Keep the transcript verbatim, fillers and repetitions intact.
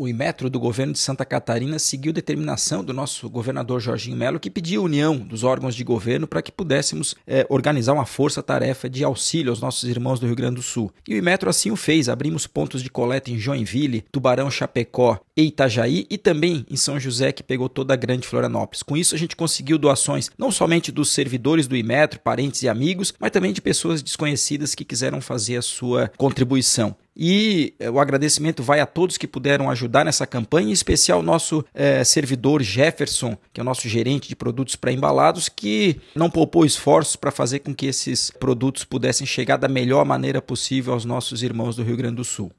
O Inmetro do governo de Santa Catarina seguiu determinação do nosso governador Jorginho Melo, que pediu a união dos órgãos de governo para que pudéssemos é, organizar uma força-tarefa de auxílio aos nossos irmãos do Rio Grande do Sul. E o Inmetro assim o fez. Abrimos pontos de coleta em Joinville, Tubarão, Chapecó e Itajaí, e também em São José, que pegou toda a grande Florianópolis. Com isso a gente conseguiu doações não somente dos servidores do Inmetro, parentes e amigos, mas também de pessoas desconhecidas que quiseram fazer a sua contribuição. E o agradecimento vai a todos que puderam ajudar nessa campanha, em especial o nosso é, servidor Jefferson, que é o nosso gerente de produtos pré-embalados, que não poupou esforços para fazer com que esses produtos pudessem chegar da melhor maneira possível aos nossos irmãos do Rio Grande do Sul.